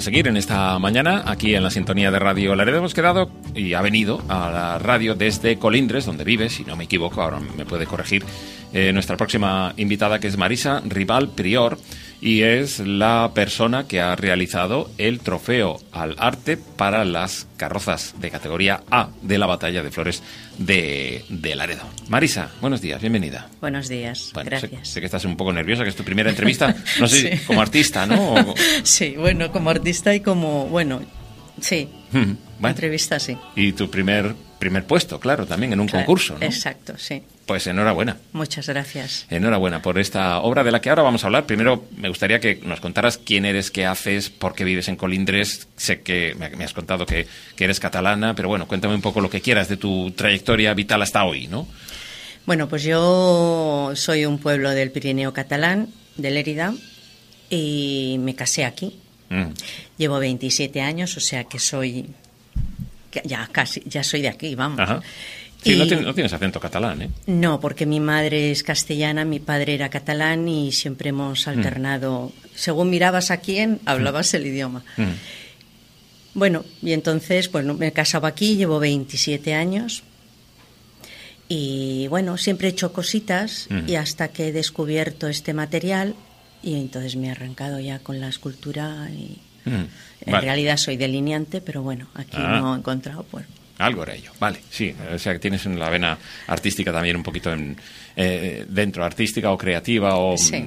seguir en esta mañana aquí en la sintonía de Radio Laredo. Hemos quedado y ha venido a la radio desde Colindres, donde vive, si no me equivoco, ahora me puede corregir nuestra próxima invitada, que es Marisa Rival Prior, y es la persona que ha realizado el trofeo al arte para las carrozas de categoría A de la Batalla de Flores de Laredo. Marisa, buenos días, bienvenida. Buenos días, bueno, gracias. Sé que estás un poco nerviosa, que es tu primera entrevista, no sé, Sí. como artista, ¿no? Sí, bueno, como artista y como, bueno, sí, bueno. entrevista sí. Y tu primer puesto, claro, también en un Claro, concurso, ¿no? Exacto, sí. Pues enhorabuena. Muchas gracias. Enhorabuena por esta obra de la que ahora vamos a hablar. Primero, me gustaría que nos contaras quién eres, qué haces, por qué vives en Colindres. Sé que me has contado que eres catalana, pero bueno, cuéntame un poco lo que quieras de tu trayectoria vital hasta hoy, ¿no? Bueno, pues yo soy un pueblo del Pirineo catalán, de Lérida, y me casé aquí. Llevo 27 años, o sea que soy... ya soy de aquí, vamos. Ajá. Sí, no tienes acento catalán, ¿eh? No, porque mi madre es castellana, mi padre era catalán y siempre hemos alternado. Según mirabas a quién, hablabas el idioma. Bueno, y entonces, pues me he casado aquí, llevo 27 años y bueno, siempre he hecho cositas y hasta que he descubierto este material y entonces me he arrancado ya con la escultura y en realidad soy delineante, pero bueno, aquí no he encontrado pues. Algo era ello, vale, sí, o sea que tienes en la vena artística también un poquito dentro, artística o creativa o, sí.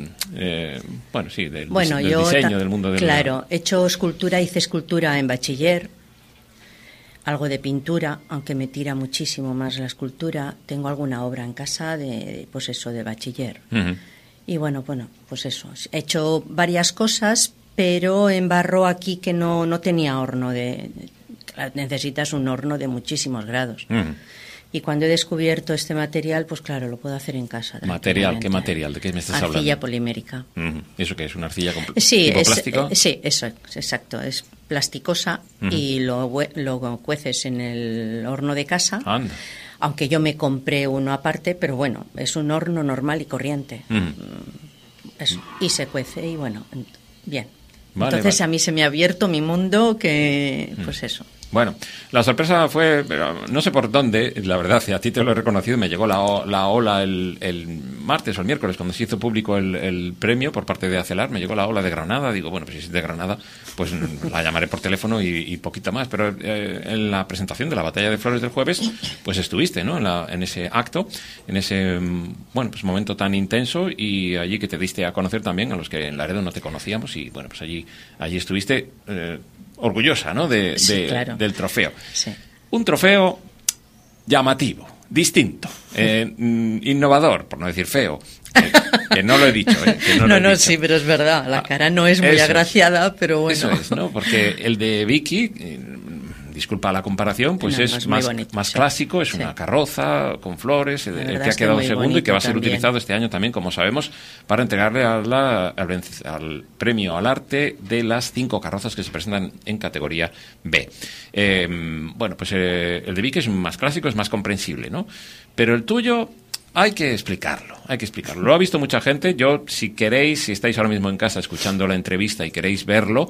Del yo diseño, del mundo del... Claro, he hecho escultura, hice escultura en bachiller, algo de pintura, aunque me tira muchísimo más la escultura, tengo alguna obra en casa de bachiller. Y bueno, pues eso, he hecho varias cosas, pero en barro aquí que no tenía horno necesitas un horno de muchísimos grados. Y cuando he descubierto este material, pues claro, lo puedo hacer en casa. ¿Material? ¿Qué material? ¿De qué me estás hablando? Arcilla polimérica. ¿Eso qué es? ¿Una arcilla tipo plástico? plástico? Sí, eso, exacto. Es plasticosa y lo cueces en el horno de casa. Anda. Aunque yo me compré uno aparte, pero bueno, es un horno normal y corriente. Eso. Y se cuece y bueno, bien. Vale, entonces a mí se me ha abierto mi mundo que, pues eso. Bueno, la sorpresa fue, no sé por dónde, la verdad, a ti te lo he reconocido, me llegó la ola el martes o el miércoles, cuando se hizo público el premio por parte de Acelar, me llegó la ola de Granada, digo, bueno, pues si es de Granada, pues la llamaré por teléfono y poquito más, pero en la presentación de la Batalla de Flores del jueves, pues estuviste, ¿no?, en ese acto, en ese, pues momento tan intenso, y allí que te diste a conocer también a los que en Laredo no te conocíamos, y bueno, pues allí estuviste... orgullosa, ¿no?, sí, claro. del trofeo. Sí. Un trofeo llamativo, distinto, innovador, por no decir feo. Que no lo he dicho, que no lo he dicho. Sí, pero es verdad, la cara no es muy agraciada, pero bueno. Eso es, ¿no? Porque el de Vicky, disculpa la comparación, pues es más bonito, más clásico, es una carroza con flores, el que ha quedado segundo y que va a ser utilizado este año también, como sabemos, para entregarle al premio al arte de las 5 carrozas que se presentan en categoría B. Pues el de Vicky es más clásico, es más comprensible, ¿no? Pero el tuyo... Hay que explicarlo. Lo ha visto mucha gente. Yo, si queréis, si estáis ahora mismo en casa escuchando la entrevista y queréis verlo,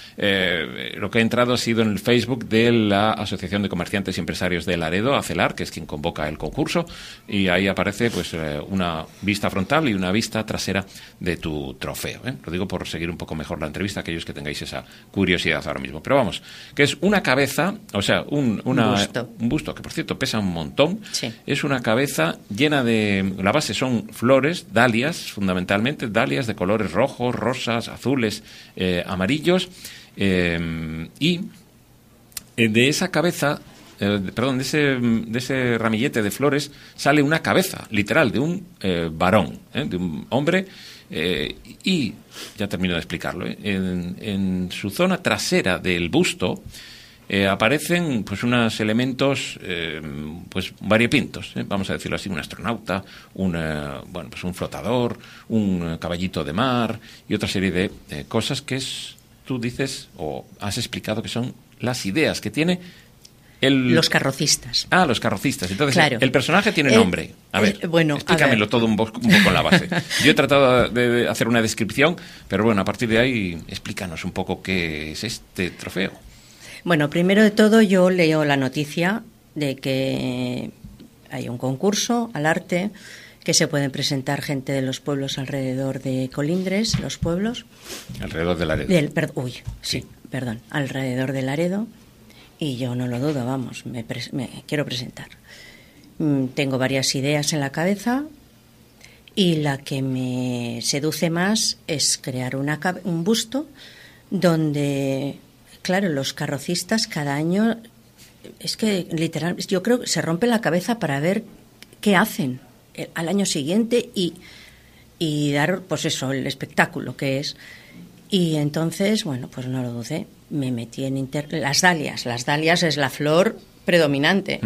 lo que ha entrado ha sido en el Facebook de la Asociación de Comerciantes y Empresarios de Laredo, ACELAR, que es quien convoca el concurso, y ahí aparece pues una vista frontal y una vista trasera de tu trofeo. Lo digo por seguir un poco mejor la entrevista, aquellos que tengáis esa curiosidad ahora mismo. Pero vamos, que es una cabeza, o sea, un busto, que por cierto pesa un montón. Sí. Es una cabeza llena de... La base son flores, dalias, fundamentalmente, dalias de colores rojos, rosas, azules, amarillos, y de esa cabeza, de ese ramillete de flores sale una cabeza, literal, de un varón, de un hombre, y ya termino de explicarlo. En su zona trasera del busto aparecen pues unos elementos pues variopintos, vamos a decirlo así, un astronauta, un flotador, un caballito de mar y otra serie de cosas que tú dices o has explicado que son las ideas que tiene Los carrocistas. Ah, los carrocistas. Entonces, claro. El personaje tiene nombre. A ver, bueno, explícamelo todo un poco en la base. Yo he tratado de hacer una descripción, pero bueno, a partir de ahí, explícanos un poco qué es este trofeo. Bueno, primero de todo yo leo la noticia de que hay un concurso al arte, que se pueden presentar gente de los pueblos alrededor de Colindres, los pueblos. Alrededor de Laredo. Perdón, alrededor de Laredo. Y yo no lo dudo, vamos, me quiero presentar. Tengo varias ideas en la cabeza y la que me seduce más es crear un busto donde, claro, los carrocistas cada año, es que literalmente yo creo que se rompe la cabeza para ver qué hacen al año siguiente y dar, pues eso, el espectáculo que es. Y entonces, bueno, pues no lo dudé. Me metí en las dalias. Las dalias es la flor predominante.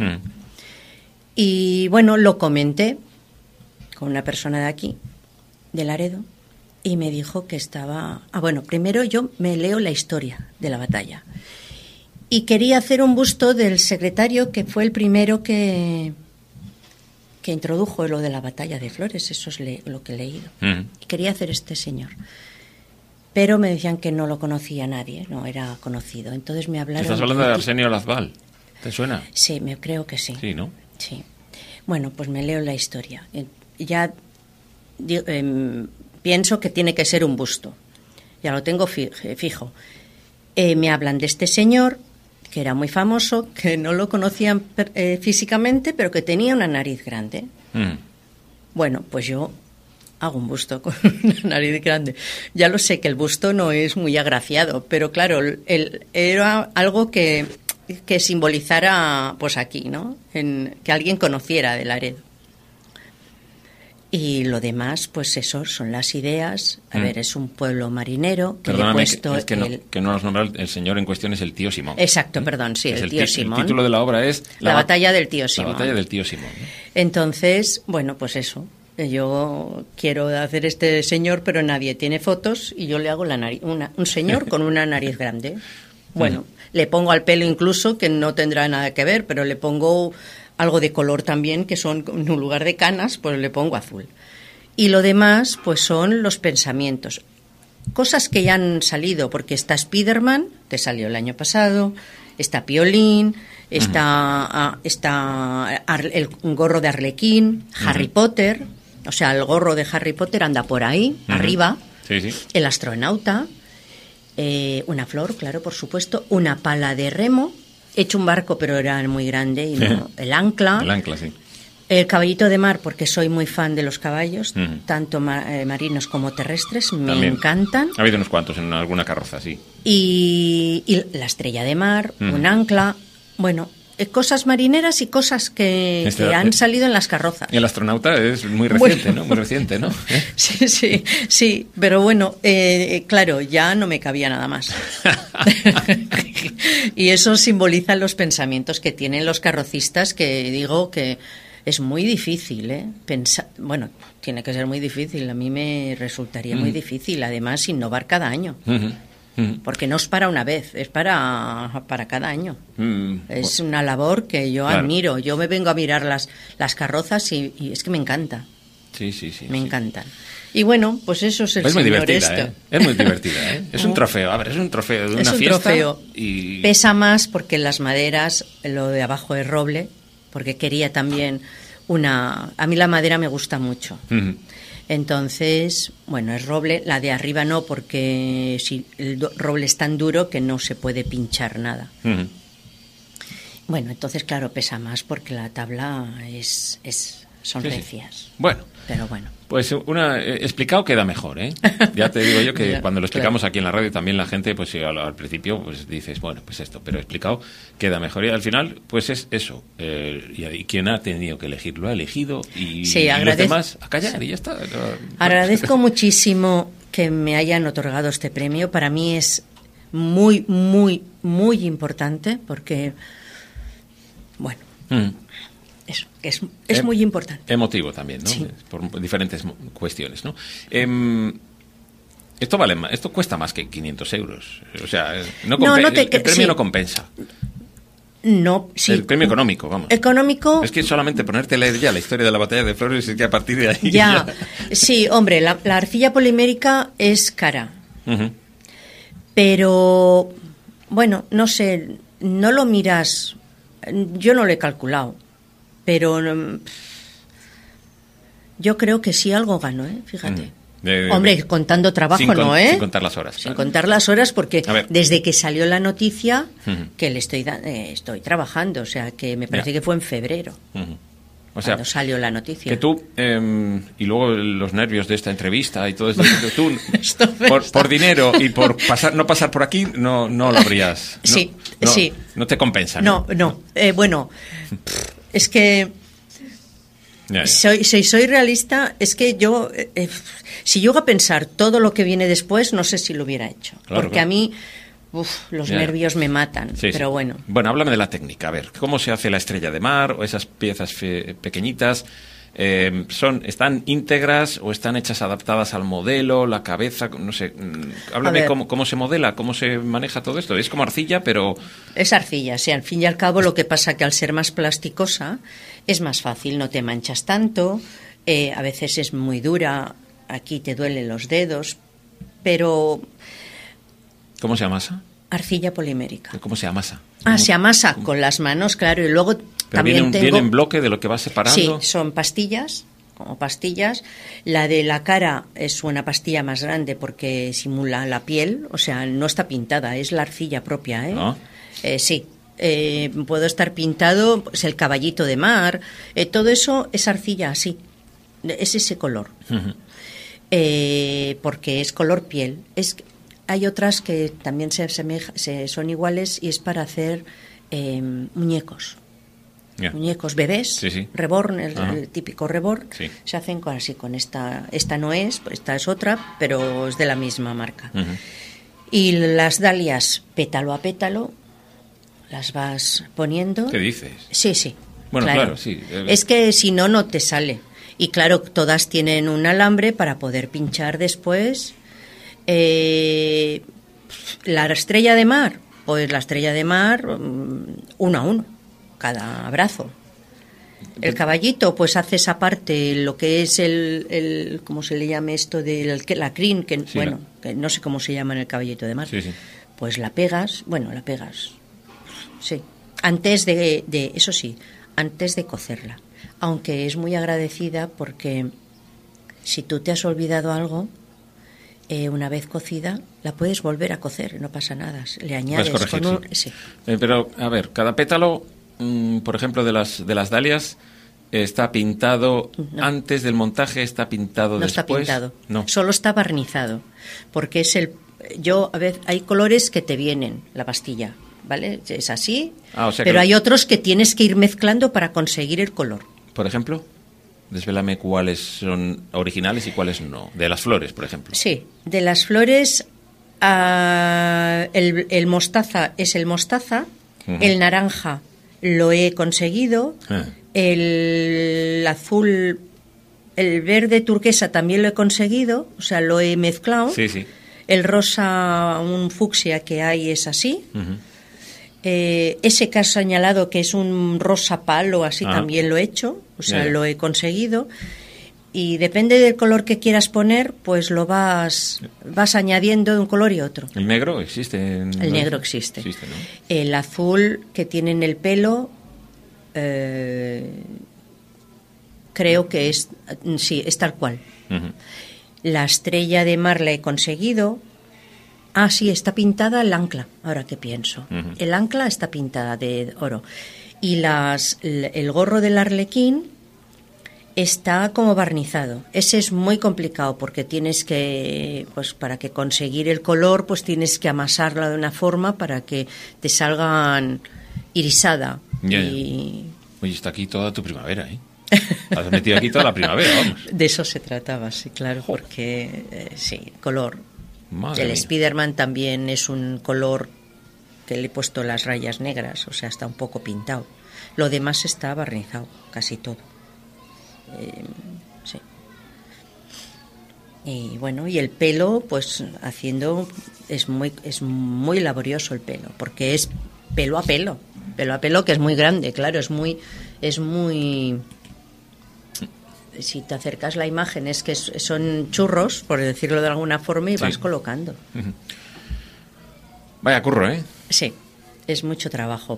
Y bueno, lo comenté con una persona de aquí, de Laredo, y me dijo que estaba... bueno, primero yo me leo la historia de la batalla. Y quería hacer un busto del secretario que fue el primero que introdujo lo de la batalla de Flores. Eso es lo que he leído. Y quería hacer este señor. Pero me decían que no lo conocía nadie, no era conocido. Entonces me hablaron... ¿Estás hablando de Arsenio Lazbal? ¿Te suena? Sí, creo que sí. Sí, ¿no? Sí. Bueno, pues me leo la historia. Ya pienso que tiene que ser un busto. Ya lo tengo fijo. Me hablan de este señor, que era muy famoso, que no lo conocían físicamente, pero que tenía una nariz grande. Bueno, pues yo... hago un busto con una nariz grande. Ya lo sé que el busto no es muy agraciado, pero claro, era algo que simbolizara, pues aquí, ¿no? Que alguien conociera de Laredo. Y lo demás, pues eso, son las ideas. A ver, es un pueblo marinero que le he puesto... Es que no nos nombra el señor en cuestión, es el tío Simón. Exacto, perdón, sí, el tío Simón. El título de la obra es... La batalla del tío Simón. La batalla del tío Simón. Entonces, bueno, pues eso. Yo quiero hacer este señor, pero nadie tiene fotos y yo le hago un señor con una nariz grande. Bueno, le pongo al pelo incluso, que no tendrá nada que ver, pero le pongo algo de color también, que son, en lugar de canas, pues le pongo azul. Y lo demás, pues son los pensamientos. Cosas que ya han salido, porque está Spiderman, que salió el año pasado, está Piolín, está el gorro de Arlequín, Harry Potter... O sea, el gorro de Harry Potter anda por ahí, arriba. Sí, sí. El astronauta, una flor, claro, por supuesto, una pala de remo. He hecho un barco, pero era muy grande. Y no, el ancla. El ancla, sí. El caballito de mar, porque soy muy fan de los caballos, tanto marinos como terrestres. Me encantan. Ha habido unos cuantos en alguna carroza, sí. Y la estrella de mar, un ancla. Bueno... cosas marineras y cosas que han salido en las carrozas. El astronauta es muy reciente, ¿no? Muy reciente, ¿no? Sí, pero bueno, claro, ya no me cabía nada más. Y eso simboliza los pensamientos que tienen los carrocistas, que digo que es muy difícil, bueno, tiene que ser muy difícil, a mí me resultaría muy difícil, además, innovar cada año. Porque no es para una vez, es para cada año. Es una labor que yo admiro. Yo me vengo a mirar las carrozas y es que me encanta. Sí. Me encantan. Y bueno, pues eso es el señor muy divertida, este. Es muy divertida, ¿eh? Es un trofeo, a ver, es un trofeo de una fiesta. Trofeo. Y... pesa más porque las maderas, lo de abajo es roble, porque quería también a mí la madera me gusta mucho. Entonces, bueno, es roble, la de arriba no, porque si el roble es tan duro que no se puede pinchar nada. Bueno, entonces, claro, pesa más porque la tabla son recias. Bueno. Pero bueno. Pues explicado queda mejor, ¿eh? Ya te digo yo que cuando lo explicamos aquí en la radio también la gente, pues al principio, pues dices, bueno, pues esto, pero explicado queda mejor. Y al final, pues es eso. Y quien ha tenido que elegir lo ha elegido y los demás a callar y ya está. Agradezco muchísimo que me hayan otorgado este premio. Para mí es muy, muy, muy importante porque, bueno... Eso, que es muy importante. Emotivo también, ¿no? Sí. Por diferentes cuestiones, ¿no? Esto cuesta más que 500 euros. O sea, el premio no compensa. No, sí. El premio económico, vamos. Económico. Es que solamente ponerte a leer ya la historia de la batalla de Flores es que a partir de ahí. Ya. Sí, hombre, la arcilla polimérica es cara. Uh-huh. Pero, bueno, no sé, no lo miras. Yo no lo he calculado. Pero yo creo que sí algo gano, fíjate. Uh-huh. Hombre, contando trabajo, sin contar las horas. Sin contar las horas, porque desde que salió la noticia, que le estoy trabajando, o sea, que me parece que fue en febrero, o sea, cuando salió la noticia. Que tú, y luego los nervios de esta entrevista y todo esto, tú, por dinero y por no pasar por aquí, no lo habrías. Sí, no, sí. No te compensa, ¿no? No. Bueno, es que... Ya. Soy realista, es que yo, si llego a pensar todo lo que viene después, no sé si lo hubiera hecho. Claro, porque a mí, los nervios me matan, pero bueno. Bueno, háblame de la técnica, a ver, ¿cómo se hace la estrella de mar o esas piezas pequeñitas? ¿Están íntegras o están hechas adaptadas al modelo, la cabeza? No sé, háblame cómo se modela, cómo se maneja todo esto. Es como arcilla, pero... Es arcilla, sí, al fin y al cabo lo que pasa que al ser más plasticosa es más fácil, no te manchas tanto, a veces es muy dura, aquí te duelen los dedos, pero... ¿Cómo se amasa? Arcilla polimérica. ¿Cómo se amasa? Se amasa con las manos, claro, y luego... Pero viene en bloque de lo que vas separando. Sí, son pastillas, como pastillas. La de la cara es una pastilla más grande porque simula la piel, o sea, no está pintada, es la arcilla propia, ¿No? Sí. Puedo estar pintado, pues el caballito de mar, todo eso es arcilla así, es ese color. Uh-huh. Porque es color piel. Hay otras que también son iguales y es para hacer muñecos. Yeah. Muñecos bebés, sí. reborn, el típico reborn, sí. Se hacen así con esta no es, esta es otra, pero es de la misma marca. Uh-huh. Y las dalias pétalo a pétalo las vas poniendo. ¿Qué dices? Sí. Bueno, claro sí. Es que si no te sale. Y claro, todas tienen un alambre para poder pinchar después. La estrella de mar, pues la estrella de mar, 1 a 1. Cada brazo. El caballito, pues haces aparte lo que es el ¿cómo se le llama esto? La crin, que sí, bueno, que no sé cómo se llama en el caballito de mar. Sí. Pues la pegas, sí. Antes de eso sí, antes de cocerla. Aunque es muy agradecida porque si tú te has olvidado algo, una vez cocida, la puedes volver a cocer, no pasa nada. Le añades corregir, sí. Pero, a ver, cada pétalo, por ejemplo, de las dalias, ¿está pintado antes del montaje? ¿Está pintado después? No está pintado. No. Solo está barnizado. Porque a veces hay colores que te vienen, la pastilla, ¿vale? Es así, pero hay otros que tienes que ir mezclando para conseguir el color. Por ejemplo, desvélame cuáles son originales y cuáles no. De las flores, por ejemplo. Sí, de las flores, el mostaza es el mostaza, uh-huh. El naranja lo he conseguido, el azul, el verde turquesa también lo he conseguido, o sea, lo he mezclado. Sí. El rosa, un fucsia que hay es así. Uh-huh. Ese que has señalado que es un rosa palo, así también lo he hecho, o sea, lo he conseguido. Y depende del color que quieras poner, pues lo vas añadiendo de un color y otro. ¿El negro existe? El negro existe. ¿no? El azul que tiene en el pelo, creo que es tal cual. Uh-huh. La estrella de mar la he conseguido. Sí, está pintada el ancla, ahora que pienso. Uh-huh. El ancla está pintada de oro. Y el gorro del arlequín está como barnizado. Ese es muy complicado porque tienes que, pues para que conseguir el color, pues tienes que amasarla de una forma para que te salgan irisada. Ya. Oye, está aquí toda tu primavera, ¿eh? Has metido aquí toda la primavera, vamos. De eso se trataba, sí, claro, porque sí, color. Madre el mía. Spiderman también es un color que le he puesto las rayas negras, o sea, está un poco pintado. Lo demás está barnizado, casi todo. Sí. Y bueno, y el pelo, pues es muy laborioso el pelo, porque es pelo a pelo, que es muy grande, claro, es muy si te acercas la imagen es que son churros, por decirlo de alguna forma, y vas colocando. Vaya curro, ¿eh? Sí, es mucho trabajo,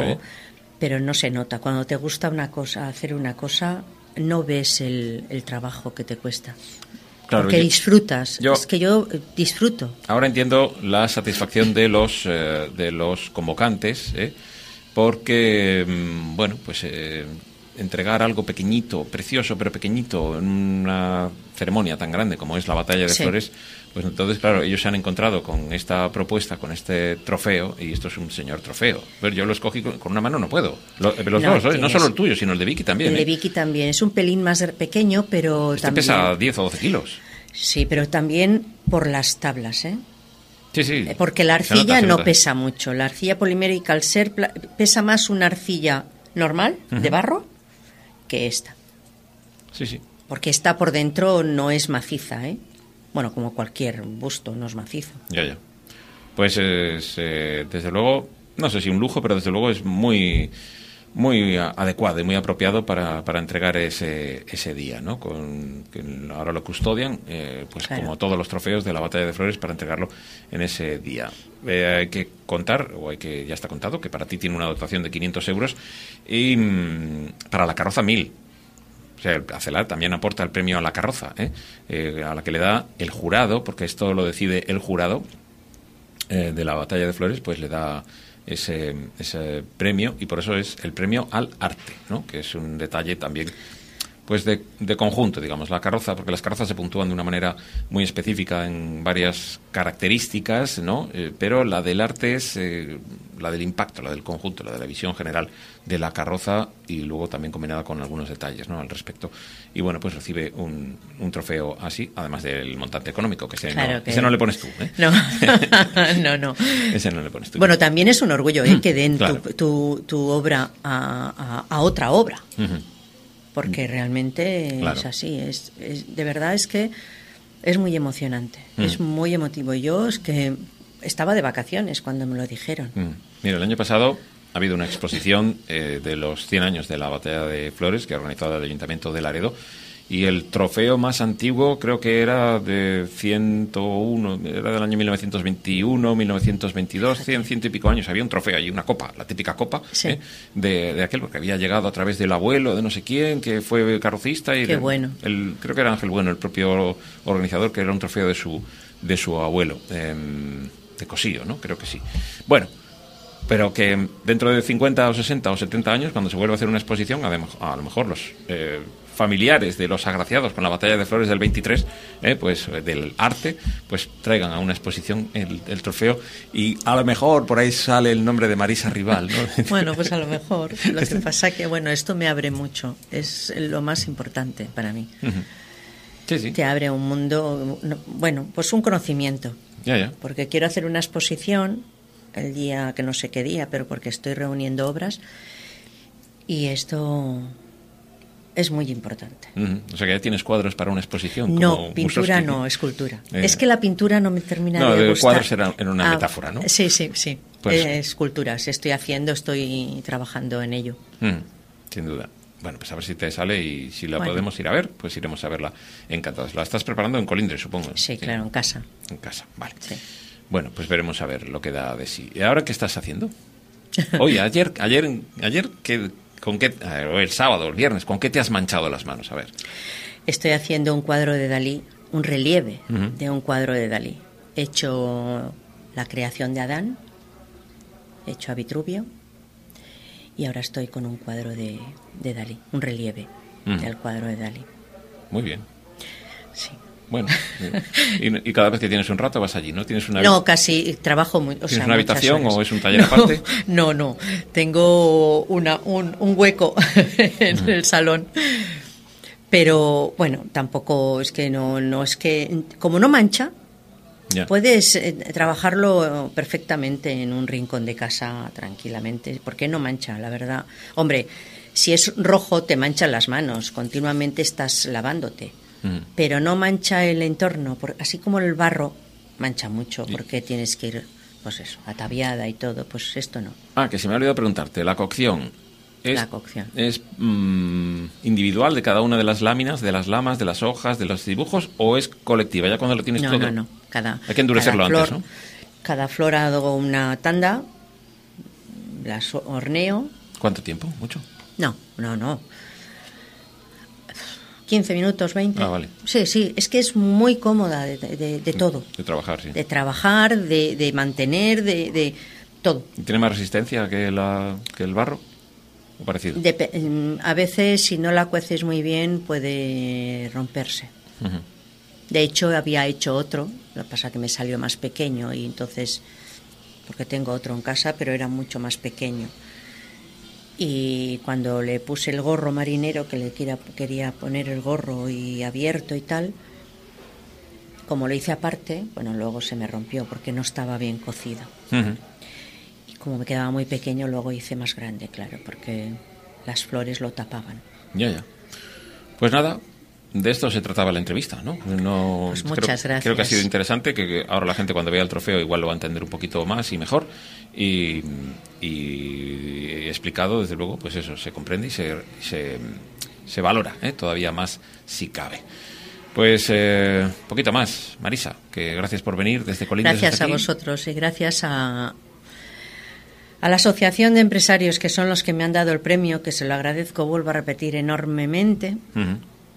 pero no se nota. Cuando te gusta hacer una cosa, no ves el trabajo que te cuesta. Claro, porque disfrutas. Es que yo disfruto. Ahora entiendo la satisfacción de los convocantes, porque, bueno, pues entregar algo pequeñito, precioso pero pequeñito, en una ceremonia tan grande como es la Batalla de Flores, pues entonces, claro, ellos se han encontrado con esta propuesta, con este trofeo, y esto es un señor trofeo. Pero yo lo escogí con una mano, no puedo. Los dos, no solo el tuyo, sino el de Vicky también. El de Vicky también. Es un pelín más pequeño, pero este también... pesa 10 o 12 kilos. Sí, pero también por las tablas, ¿eh? Sí. Porque la arcilla se nota. Pesa mucho. La arcilla polimérica, al ser pesa más una arcilla normal, de barro, que esta. Sí. Porque esta por dentro no es maciza, ¿eh? Bueno, como cualquier busto, no es macizo. Ya. Pues desde luego, no sé si un lujo, pero desde luego es muy adecuado y muy apropiado para entregar ese día, ¿no? Ahora lo custodian, pues claro, como todos los trofeos de la Batalla de Flores, para entregarlo en ese día. Hay que contar, ya está contado, que para ti tiene una dotación de 500 euros y para la carroza 1.000. O sea, el CELAR también aporta el premio a la carroza, a la que le da el jurado, porque esto lo decide el jurado de la Batalla de Flores, pues le da ese premio, y por eso es el premio al arte, ¿no? Que es un detalle también pues de conjunto, digamos, la carroza, porque las carrozas se puntúan de una manera muy específica en varias características, ¿no? Pero la del arte es la del impacto, la del conjunto, la de la visión general de la carroza, y luego también combinada con algunos detalles, ¿no?, al respecto. Y bueno, pues recibe un trofeo así, además del montante económico, que ese no le pones tú, ¿eh? No. No. Ese no le pones tú. Bueno, también es un orgullo, que den claro, tu obra a otra obra. Porque realmente es así, de verdad es que es muy emocionante, es muy emotivo. Yo es que estaba de vacaciones cuando me lo dijeron. Mira, el año pasado ha habido una exposición de los 100 años de la Batalla de Flores, que ha organizado el Ayuntamiento de Laredo, y el trofeo más antiguo creo que era de 101, era del año 1921, 1922, 100 y pico años. Había un trofeo allí, una copa, la típica copa, de aquel, porque había llegado a través del abuelo de no sé quién, que fue carrocista. Y qué bueno. Creo que era Ángel Bueno, el propio organizador, que era un trofeo de su abuelo, de Cosío, ¿no? Creo que sí. Bueno, pero que dentro de 50 o 60 o 70 años, cuando se vuelva a hacer una exposición, a lo mejor los familiares de los agraciados con la Batalla de Flores del 23, pues del arte, pues traigan a una exposición el trofeo, y a lo mejor por ahí sale el nombre de Marisa Rival, ¿no? Bueno, pues a lo mejor. Lo que pasa que, bueno, esto me abre mucho, es lo más importante para mí. Sí. Te abre un mundo, bueno, pues un conocimiento. Ya. Porque quiero hacer una exposición el día, que no sé qué día, pero porque estoy reuniendo obras, y esto es muy importante. O sea que ya tienes cuadros para una exposición. No, como pintura Mussorgsky. No, escultura. Es que la pintura no me termina de gustar. Cuadros era una metáfora, ¿no? Sí. Pues, esculturas estoy trabajando en ello. Sin duda. Bueno, pues a ver si te sale, y si la podemos ir a ver, pues iremos a verla encantados. La estás preparando en Colindres, supongo. Sí, claro, en casa. En casa, vale. Sí. Bueno, pues veremos a ver lo que da de sí. ¿Y ahora qué estás haciendo? Oye, ayer el sábado, el viernes, ¿con qué te has manchado las manos? A ver. Estoy haciendo un cuadro de Dalí, un relieve de un cuadro de Dalí. He hecho la creación de Adán, he hecho a Vitruvio, y ahora estoy con un cuadro de Dalí, un relieve del cuadro de Dalí. Muy bien. Sí. Bueno, y cada vez que tienes un rato vas allí, ¿no? ¿Tienes una No, casi trabajo muy. ¿Tienes una habitación o es un taller aparte? No. Tengo un hueco en el salón. Pero bueno, tampoco es que no es que, como no mancha, puedes trabajarlo perfectamente en un rincón de casa tranquilamente, porque no mancha, la verdad. Hombre, si es rojo te manchan las manos, continuamente estás lavándote. Pero no mancha el entorno, así como el barro mancha mucho, porque tienes que ir pues eso, ataviada y todo, pues esto no. Que se me ha olvidado preguntarte, la cocción. ¿Es individual de cada una de las láminas, de las lamas, de las hojas, de los dibujos, o es colectiva? Ya cuando lo tienes todo. No. Hay que endurecerlo antes, ¿no? Cada flor hago una tanda, las horneo. ¿Cuánto tiempo? ¿Mucho? No. 15 minutos, 20. Vale. Sí, es que es muy cómoda de todo. De trabajar, sí. De trabajar, de mantener, de todo. ¿Tiene más resistencia que el barro? ¿O parecido? A veces, si no la cueces muy bien, puede romperse. Uh-huh. De hecho, había hecho otro, lo que pasa que me salió más pequeño y entonces, porque tengo otro en casa, pero era mucho más pequeño. Y cuando le puse el gorro marinero, que le quería poner el gorro y abierto y tal, como lo hice aparte, bueno, luego se me rompió porque no estaba bien cocido. Uh-huh. Y como me quedaba muy pequeño, luego hice más grande, claro, porque las flores lo tapaban. Ya. Pues nada, de esto se trataba la entrevista, ¿no? Pues muchas gracias. Creo que ha sido interesante, que ahora la gente cuando vea el trofeo igual lo va a entender un poquito más y mejor. Y explicado, desde luego, pues eso, se comprende y se valora, todavía más si cabe. Pues poquito más, Marisa, que gracias por venir desde Colindres. Gracias a vosotros y gracias a la Asociación de Empresarios, que son los que me han dado el premio, que se lo agradezco, vuelvo a repetir, enormemente. Uh-huh.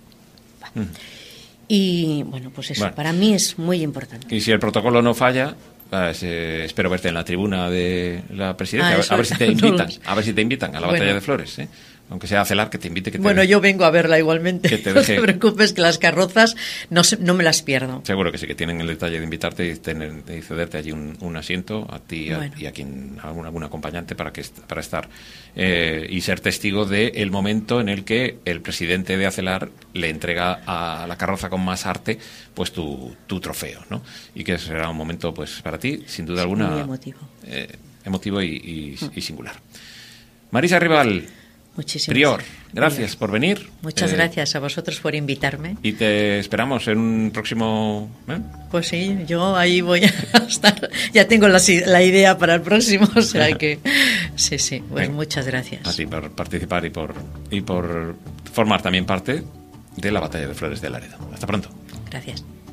Y bueno, pues eso, para mí es muy importante. Y si el protocolo no falla, espero verte en la tribuna de la presidencia, a ver si te invitan a la Batalla de Flores, aunque sea a celar, que te invite. Yo vengo a verla igualmente. No te preocupes, que las carrozas no me las pierdo. Seguro que sí, que tienen el detalle de invitarte y cederte allí un asiento a ti y a quien algún acompañante para estar y ser testigo del momento en el que el presidente de Acelar le entrega a la carroza con más arte pues tu trofeo, ¿no? Y que será un momento pues para ti, sin duda alguna, muy emotivo. Emotivo y singular. Marisa Rival, Prior, gracias por venir. Muchas gracias a vosotros por invitarme. Y te esperamos en un próximo... Pues sí, yo ahí voy a estar. Ya tengo la idea para el próximo, o sea que... Sí, pues muchas gracias. A ti por participar y por formar también parte de la Batalla de Flores de Laredo. Hasta pronto. Gracias.